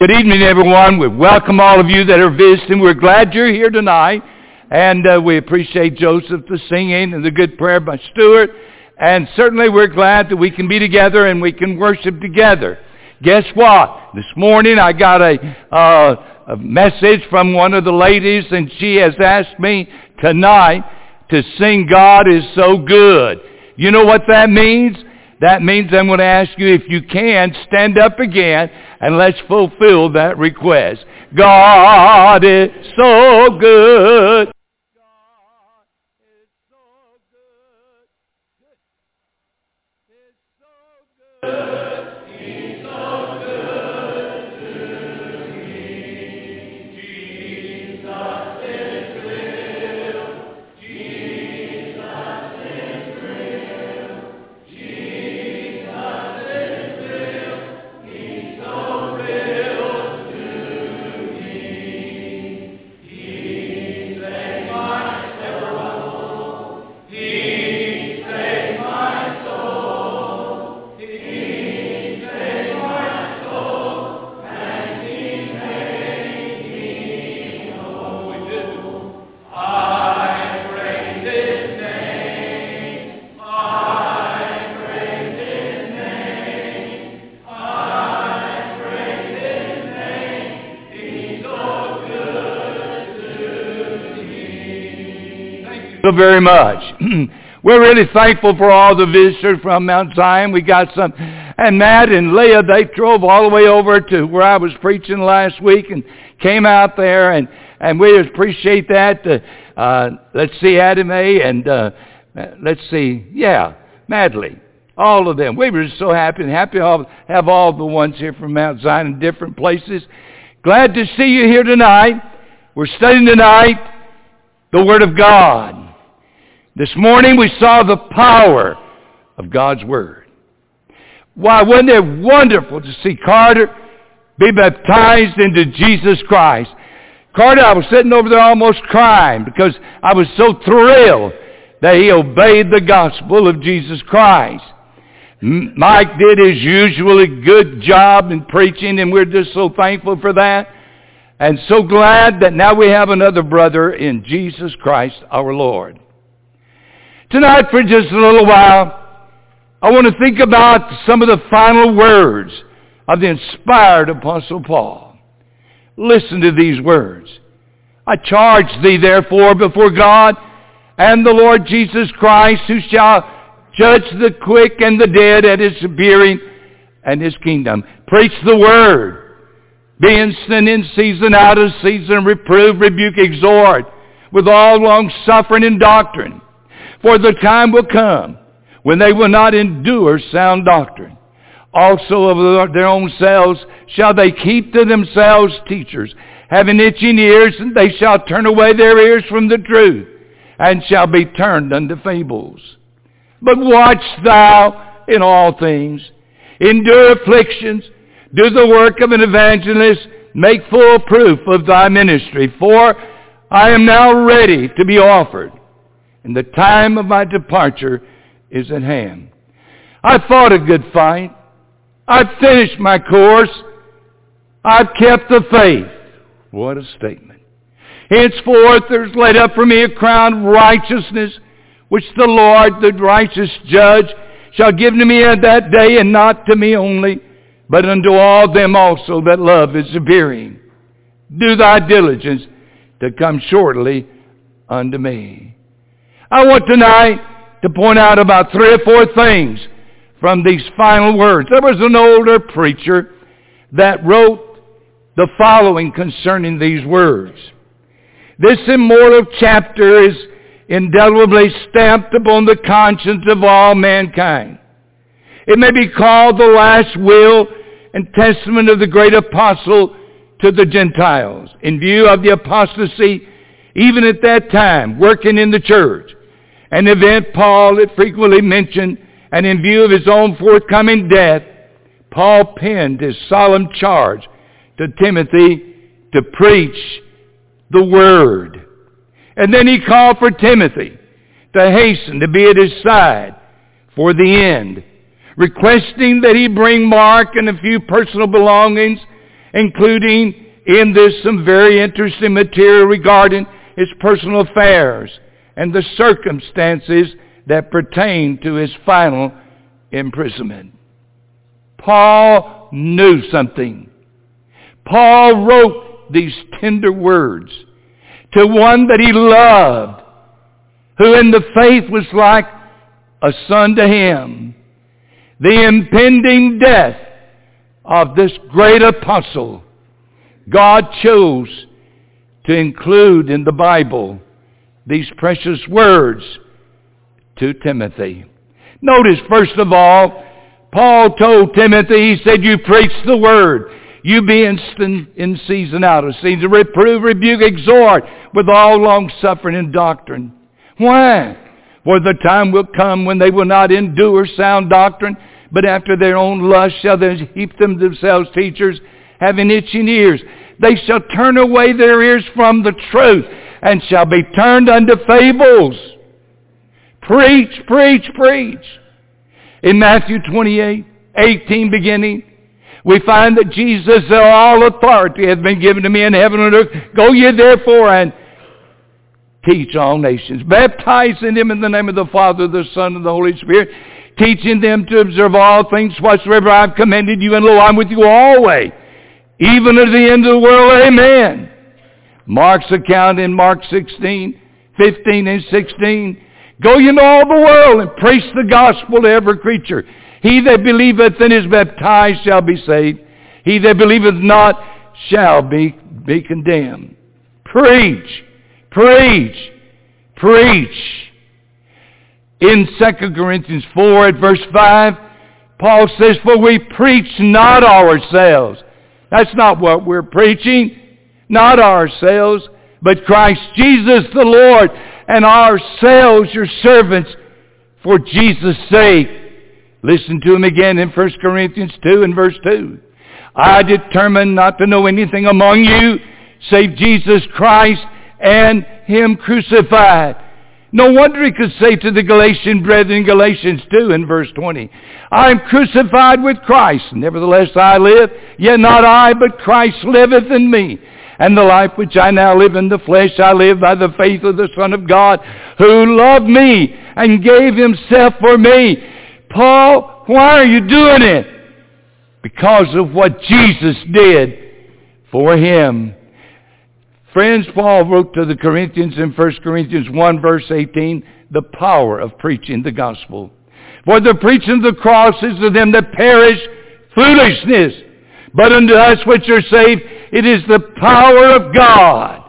Good evening, everyone. We welcome all of you that are visiting. We're glad you're here tonight. And we appreciate Joseph, the singing, and the good prayer by Stuart. And certainly we're glad that we can be together and we can worship together. Guess what? This morning I got a message from one of the ladies, and she has asked me tonight to sing God is So Good. You know what that means? That means I'm going to ask you, if you can, stand up again and let's fulfill that request. God is so good. God is so good. He's so good. He's so good to me. Jesus is real. Jesus is real. Very much. We're really thankful for all the visitors from Mount Zion. We got some, and Matt and Leah, they drove all the way over to where I was preaching last week and came out there, and we appreciate that. Let's see, Adam A. and let's see, Madley, all of them. We were just so happy and happy to have all the ones here from Mount Zion in different places. Glad to see you here tonight. We're studying tonight the Word of God. This morning we saw the power of God's Word. Why, wasn't it wonderful to see Carter be baptized into Jesus Christ? Carter, I was sitting over there almost crying because I was so thrilled that he obeyed the gospel of Jesus Christ. Mike did his usually good job in preaching, and we're just so thankful for that. And so glad that now we have another brother in Jesus Christ our Lord. Tonight, for just a little while, I want to think about some of the final words of the inspired Apostle Paul. Listen to these words. I charge thee, therefore, before God and the Lord Jesus Christ, who shall judge the quick and the dead at his appearing and his kingdom. Preach the word. Be instant in season, out of season, reprove, rebuke, exhort, with all long-suffering and doctrine. For the time will come when they will not endure sound doctrine. Also of their own selves shall they keep to themselves teachers, having itching ears, and they shall turn away their ears from the truth, and shall be turned unto fables. But watch thou in all things, endure afflictions, do the work of an evangelist, make full proof of thy ministry. For I am now ready to be offered, and the time of my departure is at hand. I've fought a good fight. I've finished my course. I've kept the faith. What a statement. Henceforth there's laid up for me a crown of righteousness, which the Lord, the righteous judge, shall give to me at that day, and not to me only, but unto all them also that love his appearing. Do thy diligence to come shortly unto me. I want tonight to point out about 3 or 4 things from these final words. There was an older preacher that wrote the following concerning these words. This immortal chapter is indelibly stamped upon the conscience of all mankind. It may be called the last will and testament of the great apostle to the Gentiles, in view of the apostasy, even at that time, working in the church, an event Paul had frequently mentioned, and in view of his own forthcoming death, Paul penned his solemn charge to Timothy to preach the word. And then he called for Timothy to hasten to be at his side for the end, requesting that he bring Mark and a few personal belongings including in this some very interesting material regarding his personal affairs and the circumstances that pertain to his final imprisonment. Paul knew something. Paul wrote these tender words to one that he loved, who in the faith was like a son to him. The impending death of this great apostle, God chose to include in the Bible these precious words to Timothy. Notice, first of all, Paul told Timothy, he said, you preach the word. You be instant in season, out of season. Reprove, rebuke, exhort with all long suffering and doctrine. Why? For the time will come when they will not endure sound doctrine, but after their own lust shall they heap them themselves teachers, having itching ears. They shall turn away their ears from the truth, and shall be turned unto fables. Preach, preach, preach. In Matthew 28:18 beginning, we find that Jesus said, all authority hath been given to me in heaven and earth. Go ye therefore and teach all nations, baptizing them in the name of the Father, the Son, and the Holy Spirit, teaching them to observe all things whatsoever I have commanded you, and lo, I'm with you always, even to the end of the world. Amen. Mark's account in Mark 16:15 and 16. Go ye into all the world and preach the gospel to every creature. He that believeth and is baptized shall be saved. He that believeth not shall be condemned. Preach, preach, preach. In 2 Corinthians 4 at verse 5, Paul says, for we preach not ourselves. That's not what we're preaching. Not ourselves, but Christ Jesus the Lord, and ourselves your servants for Jesus' sake. Listen to him again in 1 Corinthians 2 and verse 2. I determined not to know anything among you save Jesus Christ and him crucified. No wonder he could say to the Galatian brethren in Galatians 2 and verse 20, I am crucified with Christ. Nevertheless I live, yet not I, but Christ liveth in me. And the life which I now live in the flesh, I live by the faith of the Son of God, who loved me and gave himself for me. Paul, why are you doing it? Because of what Jesus did for him. Friends, Paul wrote to the Corinthians in 1 Corinthians 1 verse 18, the power of preaching the gospel. For the preaching of the cross is to them that perish foolishness, but unto us which are saved, it is the power of God.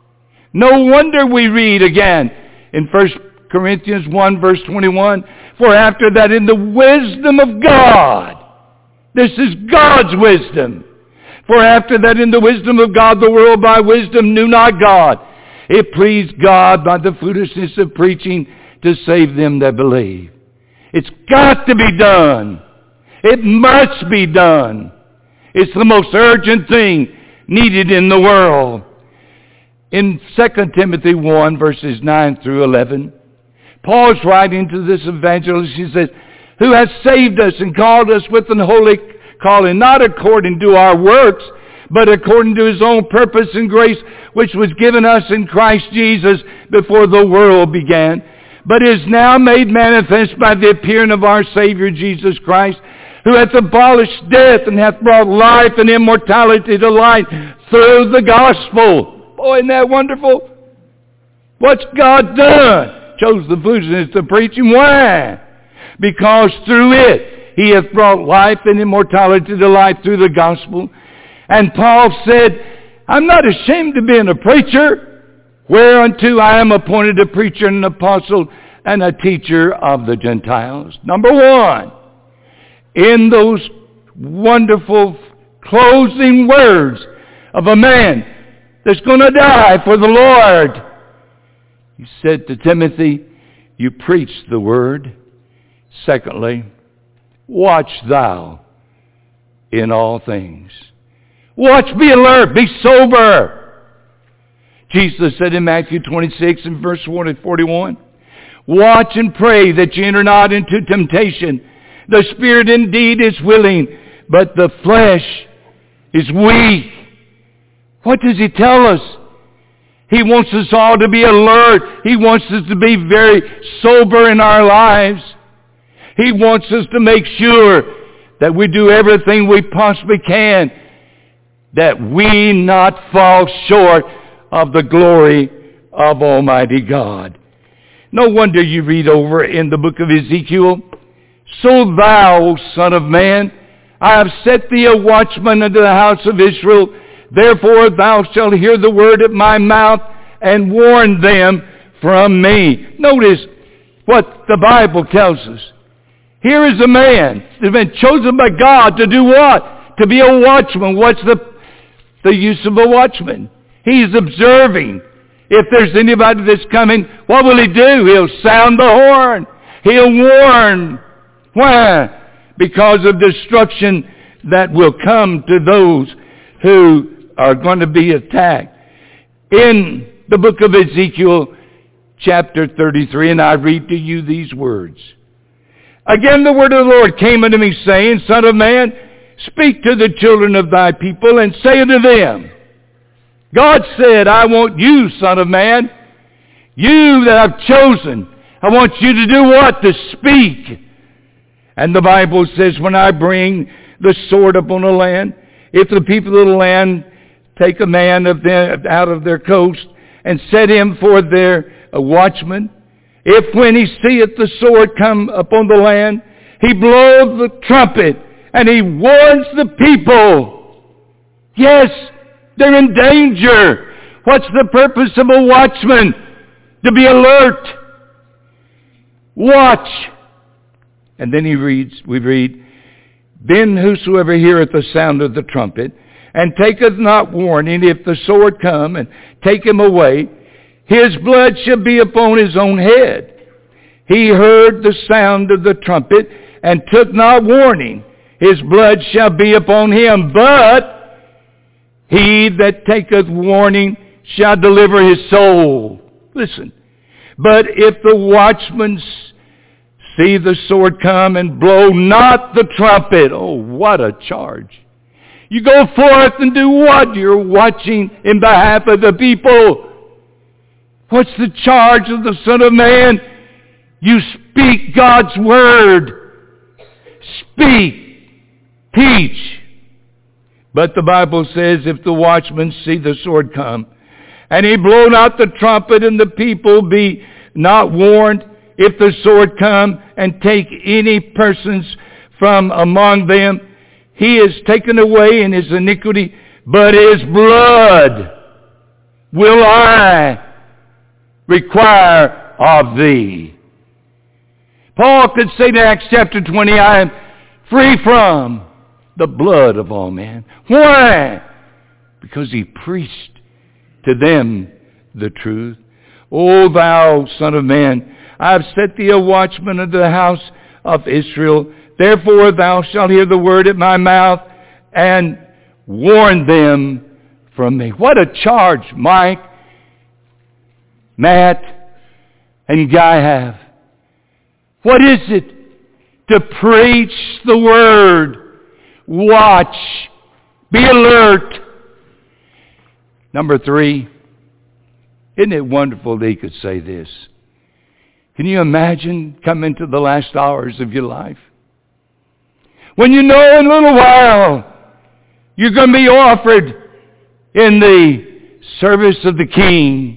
No wonder we read again in 1 Corinthians 1 verse 21, for after that in the wisdom of God, this is God's wisdom. For after that in the wisdom of God, the world by wisdom knew not God. It pleased God by the foolishness of preaching to save them that believe. It's got to be done. It must be done. It's the most urgent thing needed in the world. In 2 Timothy 1 verses 9 through 11, Paul's writing to this evangelist. He says, who has saved us and called us with an holy calling, not according to our works, but according to his own purpose and grace, which was given us in Christ Jesus before the world began, but is now made manifest by the appearing of our Savior Jesus Christ, who hath abolished death and hath brought life and immortality to light through the gospel. Boy, isn't that wonderful? What's God done? Chose the foolishness of preaching. Why? Because through it he hath brought life and immortality to light through the gospel. And Paul said, I'm not ashamed of being a preacher, whereunto I am appointed a preacher and an apostle and a teacher of the Gentiles. Number one, in those wonderful closing words of a man that's going to die for the Lord, he said to Timothy, you preach the word. Secondly, watch thou in all things. Watch, be alert, be sober. Jesus said in Matthew 26 and verse 41, watch and pray that ye enter not into temptation. The spirit indeed is willing, but the flesh is weak. What does He tell us? He wants us all to be alert. He wants us to be very sober in our lives. He wants us to make sure that we do everything we possibly can, that we not fall short of the glory of Almighty God. No wonder you read over in the book of Ezekiel, "So thou, O son of man, I have set thee a watchman unto the house of Israel. Therefore thou shalt hear the word of my mouth and warn them from me." Notice what the Bible tells us. Here is a man who's been chosen by God to do what? To be a watchman. What's the use of a watchman? He's observing. If there's anybody that's coming, what will he do? He'll sound the horn. He'll warn. Why? Because of destruction that will come to those who are going to be attacked. In the book of Ezekiel, chapter 33, and I read to you these words. "Again the word of the Lord came unto me, saying, Son of man, speak to the children of thy people, and say unto them," God said, "I want you, son of man, you that I've chosen, I want you to do what? To speak. And the Bible says, when I bring the sword upon the land, if the people of the land take a man out of their coast and set him for their watchman, if when he seeth the sword come upon the land, he blows the trumpet and he warns the people." Yes, they're in danger. What's the purpose of a watchman? To be alert. Watch. And then we read, "Then whosoever heareth the sound of the trumpet, and taketh not warning, if the sword come and take him away, his blood shall be upon his own head. He heard the sound of the trumpet, and took not warning, his blood shall be upon him. But he that taketh warning shall deliver his soul." Listen. "But if the watchman see the sword come and blow not the trumpet," oh, what a charge. You go forth and do what? You're watching in behalf of the people. What's the charge of the Son of Man? You speak God's word. Speak. Teach. But the Bible says, if the watchman see the sword come, and he blow not the trumpet, and the people be not warned, if the sword come and take any persons from among them, he is taken away in his iniquity, but his blood will I require of thee. Paul could say in Acts chapter 20, "I am free from the blood of all men." Why? Because he preached to them the truth. "O thou son of man, I have set thee a watchman unto the house of Israel. Therefore thou shalt hear the word at my mouth, and warn them from me." What a charge Mike, Matt, and Guy have. What is it? To preach the word. Watch. Be alert. Number 3, isn't it wonderful that he could say this? Can you imagine coming to the last hours of your life? When you know in a little while you're going to be offered in the service of the King.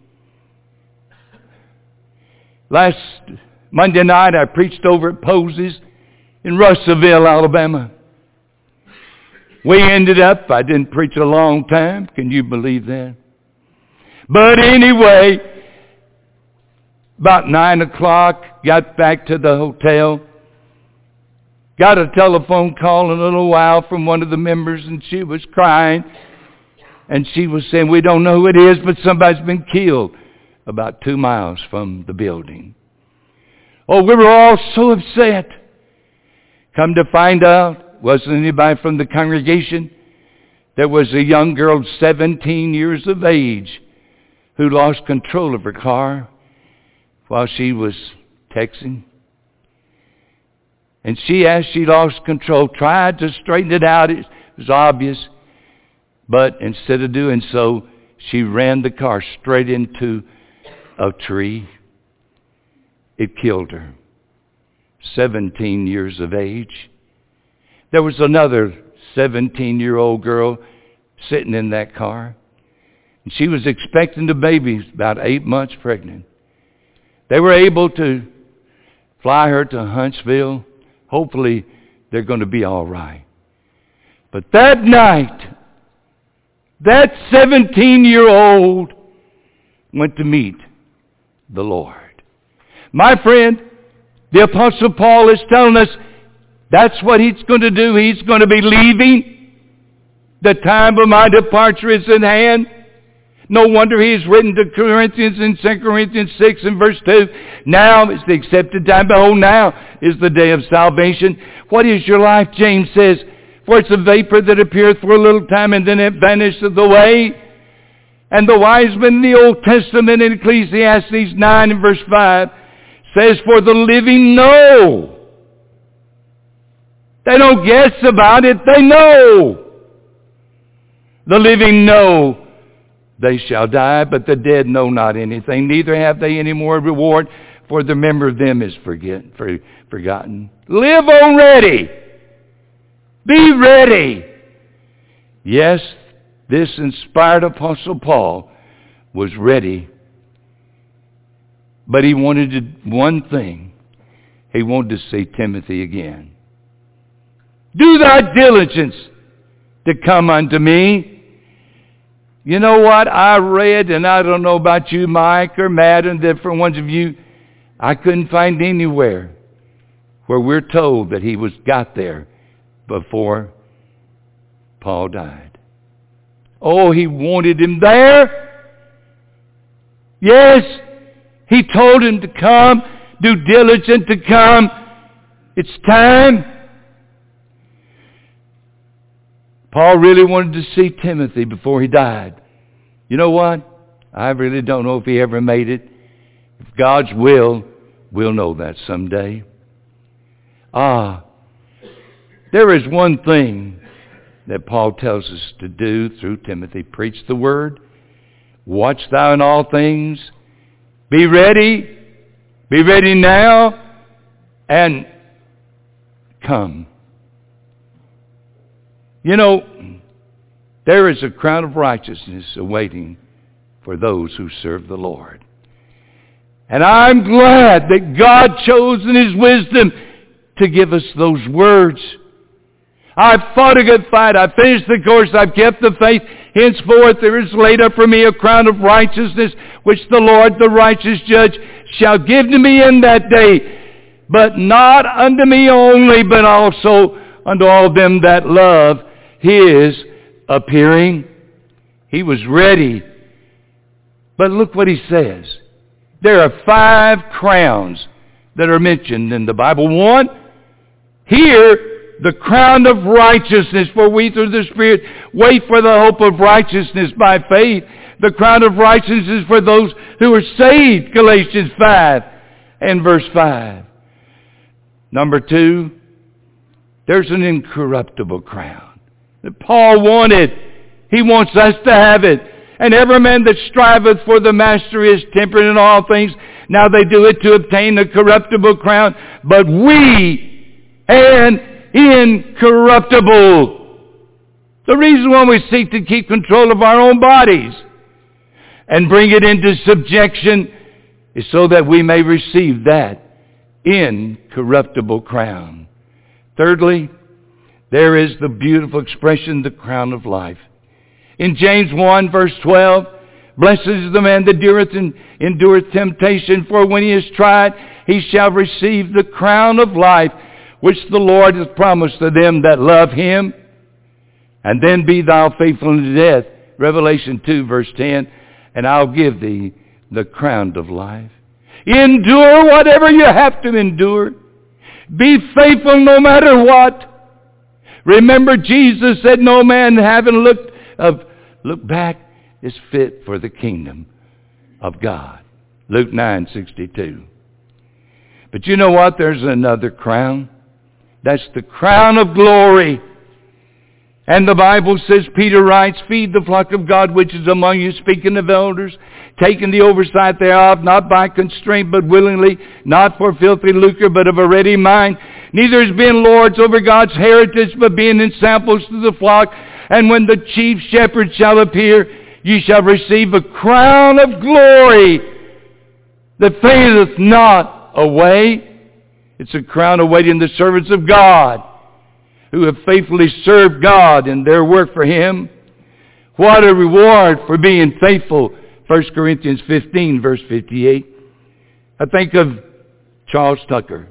Last Monday night I preached over at Posey's in Russellville, Alabama. We ended up, I didn't preach a long time. Can you believe that? But anyway, about 9 o'clock, got back to the hotel. Got a telephone call in a little while from one of the members, and she was crying. And she was saying, "We don't know who it is, but somebody's been killed about 2 miles from the building." Oh, we were all so upset. Come to find out, wasn't anybody from the congregation. There was a young girl, 17 years of age, who lost control of her car while she was texting. And she, as she lost control, tried to straighten it out. It was obvious. But instead of doing so, she ran the car straight into a tree. It killed her. 17 years of age. There was another 17-year-old girl sitting in that car. And she was expecting a baby, about 8 months pregnant. They were able to fly her to Huntsville. Hopefully, they're going to be all right. But that night, that 17-year-old went to meet the Lord. My friend, the Apostle Paul is telling us that's what he's going to do. He's going to be leaving. The time of my departure is at hand. No wonder he's written to Corinthians in 2 Corinthians 6 and verse 2. Now is the accepted time. Behold, now is the day of salvation. What is your life? James says, for it's a vapor that appeareth for a little time and then it vanisheth away. And the wise men in the Old Testament in Ecclesiastes 9 and verse 5 says, for the living know. They don't guess about it. They know. The living know they shall die, but the dead know not anything. Neither have they any more reward, for the memory of them is forgotten. Live already. Be ready. Yes, this inspired Apostle Paul was ready. But he wanted one thing. He wanted to see Timothy again. Do thy diligence to come unto me. You know what? I read, and I don't know about you, Mike or Matt, and different ones of you, I couldn't find anywhere where we're told that he got there before Paul died. Oh, he wanted him there. Yes, he told him to come, do diligent to come. It's time. Paul really wanted to see Timothy before he died. You know what? I really don't know if he ever made it. If God's will, we'll know that someday. There is one thing that Paul tells us to do through Timothy. Preach the word. Watch thou in all things. Be ready. Be ready now. And come. You know, there is a crown of righteousness awaiting for those who serve the Lord. And I'm glad that God chose in His wisdom to give us those words. I've fought a good fight. I've finished the course. I've kept the faith. Henceforth there is laid up for me a crown of righteousness, which the Lord, the righteous judge, shall give to me in that day. But not unto me only, but also unto all them that love His appearing. He was ready. But look what he says. There are 5 crowns that are mentioned in the Bible. 1, here, the crown of righteousness, for we through the Spirit wait for the hope of righteousness by faith. The crown of righteousness is for those who are saved, Galatians 5 and verse 5. Number 2, there's an incorruptible crown that Paul wanted. He wants us to have it. And every man that striveth for the master is temperate in all things. Now they do it to obtain the corruptible crown, but we an incorruptible. The reason why we seek to keep control of our own bodies and bring it into subjection is so that we may receive that incorruptible crown. Thirdly, there is the beautiful expression, the crown of life. In James 1 verse 12, blessed is the man that endureth temptation, for when he is tried, he shall receive the crown of life, which the Lord hath promised to them that love him. And then be thou faithful unto death. Revelation 2 verse 10, and I'll give thee the crown of life. Endure whatever you have to endure. Be faithful no matter what. Remember, Jesus said, no man having looked back is fit for the kingdom of God. Luke 9:62. But you know what? There's another crown. That's the crown of glory. And the Bible says, Peter writes, feed the flock of God which is among you, speaking of elders, taking the oversight thereof, not by constraint, but willingly, not for filthy lucre, but of a ready mind. Neither as being lords over God's heritage, but being ensamples to the flock. And when the chief shepherd shall appear, ye shall receive a crown of glory that fadeth not away. It's a crown awaiting the servants of God, who have faithfully served God in their work for Him. What a reward for being faithful. 1 Corinthians 15, verse 58. I think of Charles Tucker,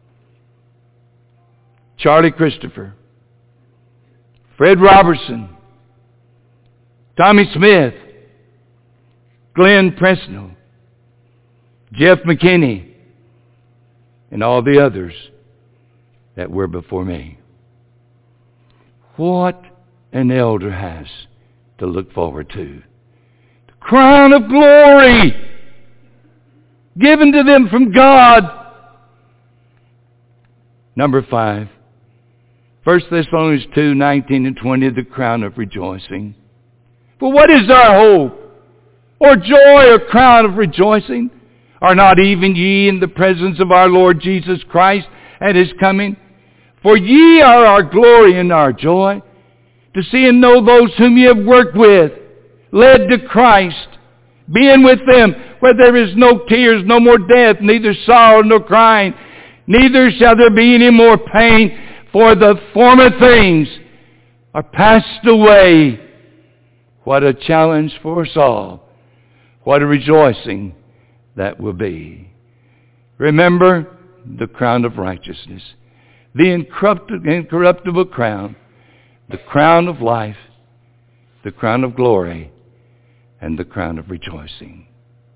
Charlie Christopher, Fred Robertson, Tommy Smith, Glenn Presnell, Jeff McKinney, and all the others that were before me. What an elder has to look forward to. The crown of glory given to them from God. Number 5. 1 Thessalonians 2, 19 and 20, the crown of rejoicing. For what is our hope, or joy, or crown of rejoicing? Are not even ye in the presence of our Lord Jesus Christ at His coming? For ye are our glory and our joy, to see and know those whom ye have worked with, led to Christ, being with them, where there is no tears, no more death, neither sorrow nor crying, neither shall there be any more pain, for the former things are passed away. What a challenge for us all. What a rejoicing that will be. Remember the crown of righteousness, the incorruptible crown, the crown of life, the crown of glory, and the crown of rejoicing.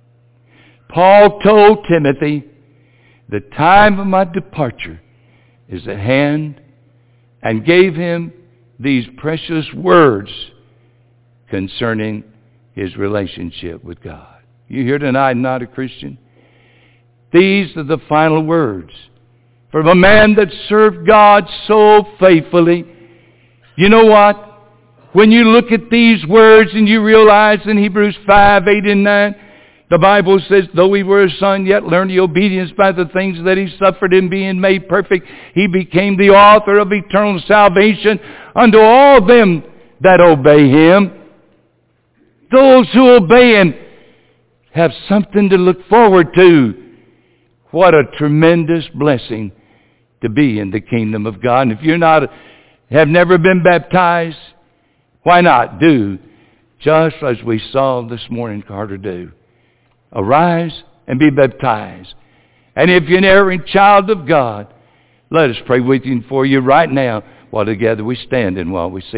Paul told Timothy, the time of my departure is at hand, and gave him these precious words concerning his relationship with God. You here tonight, not a Christian? These are the final words from a man that served God so faithfully. You know what? When you look at these words and you realize in Hebrews 5, 8, and 9, the Bible says, though he were a son, yet learned he obedience by the things that he suffered, in being made perfect, he became the author of eternal salvation unto all them that obey him. Those who obey him have something to look forward to. What a tremendous blessing to be in the kingdom of God. And if you're not, have never been baptized, why not do just as we saw this morning Carter do? Arise and be baptized. And if you're an erring child of God, let us pray with you and for you right now while together we stand and while we sing.